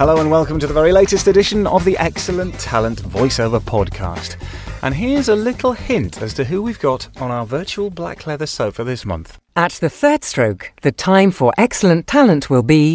Hello and welcome to the very latest edition of the Excellent Talent Voiceover Podcast. And here's a little hint as to who we've got on our virtual black leather sofa this month. At the third stroke, the time for Excellent Talent will be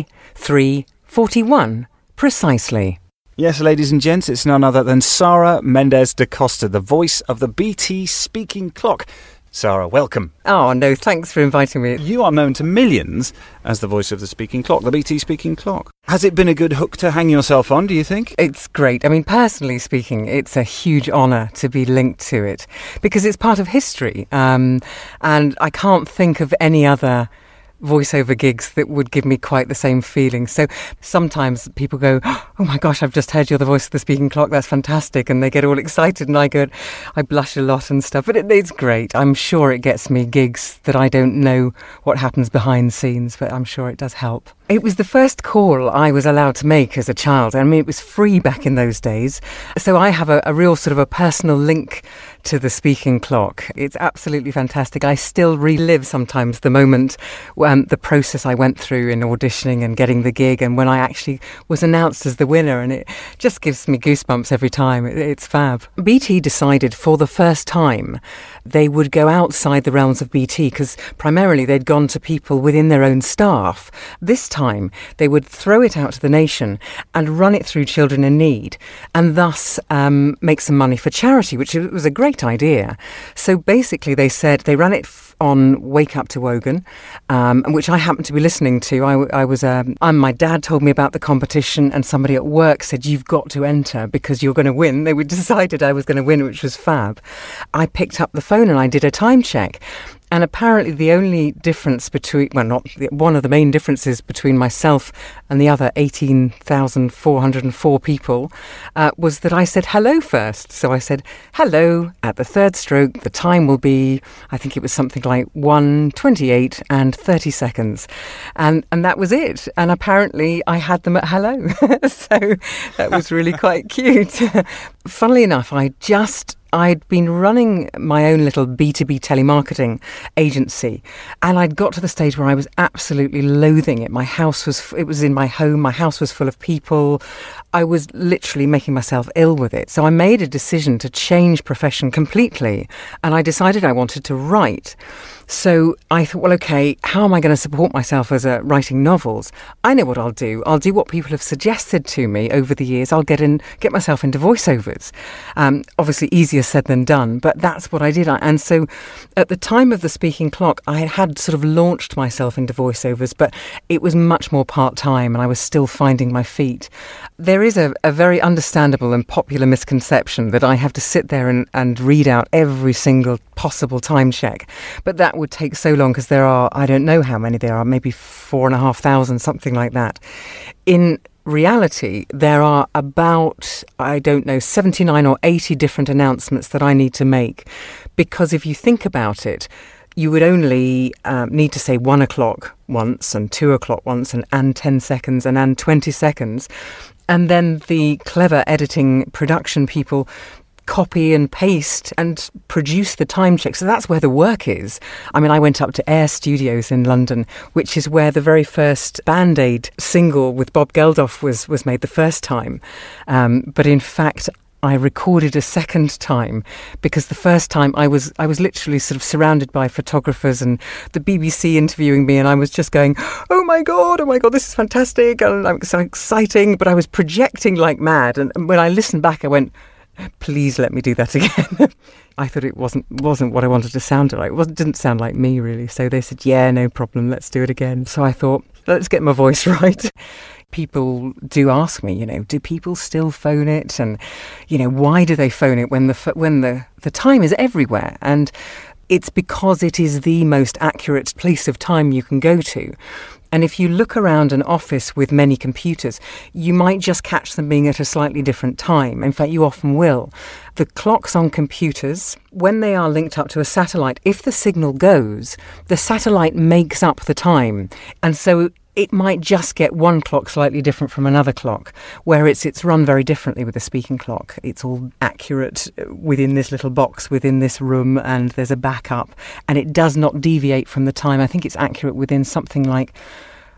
3:41 precisely. Yes, ladies and gents, it's none other than Sara Mendes da Costa, the voice of the BT Speaking Clock. Sara, welcome. Oh, no, thanks for inviting me. You are known to millions as the voice of the Speaking Clock, the BT Speaking Clock. Has it been a good hook to hang yourself on, do you think? It's great. I mean, personally speaking, it's a huge honour to be linked to it because it's part of history. And I can't think of any other voiceover gigs that would give me quite the same feeling. So sometimes people go, oh my gosh, I've just heard you're the voice of the Speaking Clock, that's fantastic, and they get all excited and I blush a lot and stuff, but it's great. I'm sure it gets me gigs that I don't know what happens behind scenes, but I'm sure it does help. It was the first call I was allowed to make as a child. I mean, it was free back in those days. So I have a real sort of a personal link to the Speaking Clock. It's absolutely fantastic. I still relive sometimes the moment, the process I went through in auditioning and getting the gig and when I actually was announced as the winner, and it just gives me goosebumps every time. It's fab. BT decided for the first time they would go outside the realms of BT because primarily they'd gone to people within their own staff. This time they would throw it out to the nation and run it through children in need and thus make some money for charity, which was a great idea. So basically they said they ran it on Wake Up to Wogan, which I happened to be listening to. My dad told me about the competition and somebody at work said, you've got to enter because you're going to win. They decided I was going to win, which was fab. I picked up the phone and I did a time check. And apparently the only difference one of the main differences between myself and the other 18,404 people was that I said hello first. So I said, hello, at the third stroke, the time will be, I think it was something like 1:28 and 30 seconds. And that was it. And apparently I had them at hello. So that was really quite cute. Funnily enough, I'd been running my own little B2B telemarketing agency and I'd got to the stage where I was absolutely loathing it. It was in my home, my house was full of people. I was literally making myself ill with it. So I made a decision to change profession completely and I decided I wanted to write. So I thought, well, okay, how am I going to support myself as writing novels? I know what I'll do. I'll do what people have suggested to me over the years. I'll get myself into voiceovers. Obviously easier said than done, but that's what I did. And so at the time of the Speaking Clock, I had sort of launched myself into voiceovers, but it was much more part-time and I was still finding my feet. There is a very understandable and popular misconception that I have to sit there and read out every single possible time check. But that would take so long because there are, I don't know how many there are, maybe 4,500, something like that. In reality, there are about, 79 or 80 different announcements that I need to make. Because if you think about it, you would only need to say 1 o'clock once and 2 o'clock once and 10 seconds and 20 seconds. And then the clever editing production people copy and paste and produce the time check. So that's where the work is. I mean, I went up to Air Studios in London, which is where the very first Band-Aid single with Bob Geldof was made the first time. But in fact, I recorded a second time because the first time I was literally sort of surrounded by photographers and the BBC interviewing me, and I was just going, oh my god, this is fantastic and it's so exciting, but I was projecting like mad. And when I listened back, I went, please let me do that again. I thought it wasn't what I wanted to sound like. It didn't sound like me really. So they said, yeah, no problem, let's do it again. So I thought, let's get my voice right. People do ask me, do people still phone it? And, why do they phone it when the time is everywhere? And it's because it is the most accurate place of time you can go to. And if you look around an office with many computers, you might just catch them being at a slightly different time. In fact, you often will. The clocks on computers, when they are linked up to a satellite, if the signal goes, the satellite makes up the time. And so it might just get one clock slightly different from another clock, where it's run very differently with a Speaking Clock. It's all accurate within this little box, within this room, and there's a backup, and it does not deviate from the time. I think it's accurate within something like a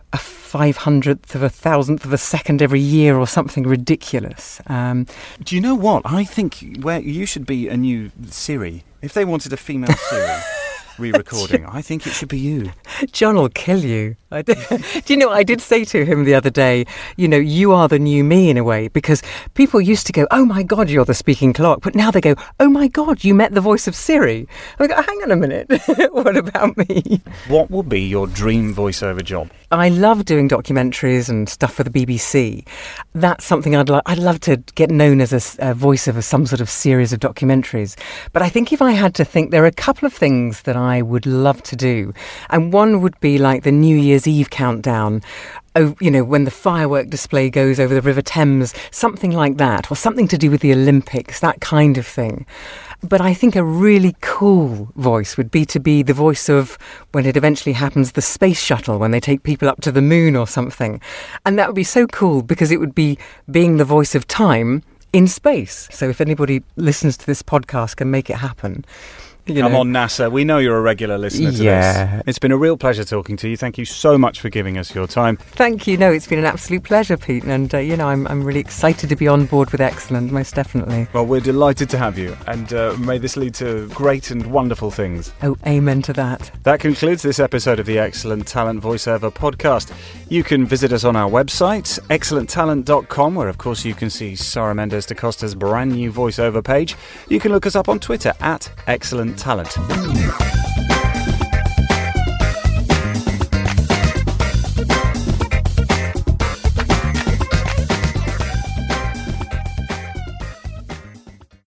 500th of a thousandth of a second every year or something ridiculous. Do you know what? I think where you should be a new Siri. If they wanted a female Siri re-recording, I think it should be you. John will kill you. Do you know what I did say to him the other day? You are the new me in a way, because people used to go, oh my God, you're the speaking clock. But now they go, oh my God, you met the voice of Siri. I go, hang on a minute. What about me? What would be your dream voiceover job? I love doing documentaries and stuff for the BBC. That's something I'd love to get known as a voice of some sort of series of documentaries. But I think if I had to think, there are a couple of things that I would love to do. And one would be like the New Year's Eve countdown. Oh, when the firework display goes over the River Thames, something like that, or something to do with the Olympics, that kind of thing. But I think a really cool voice would be to be the voice of, when it eventually happens, the space shuttle, when they take people up to the moon or something. And that would be so cool, because it would be being the voice of time in space. So if anybody listens to this podcast can make it happen. Come on, NASA. We know you're a regular listener to this. It's been a real pleasure talking to you. Thank you so much for giving us your time. Thank you. No, it's been an absolute pleasure, Pete. And, I'm really excited to be on board with Excellent, most definitely. Well, we're delighted to have you. And may this lead to great and wonderful things. Oh, amen to that. That concludes this episode of the Excellent Talent Voiceover podcast. You can visit us on our website, excellenttalent.com, where, of course, you can see Sara Mendes da Costa's brand new voiceover page. You can look us up on Twitter at Excellent Talent.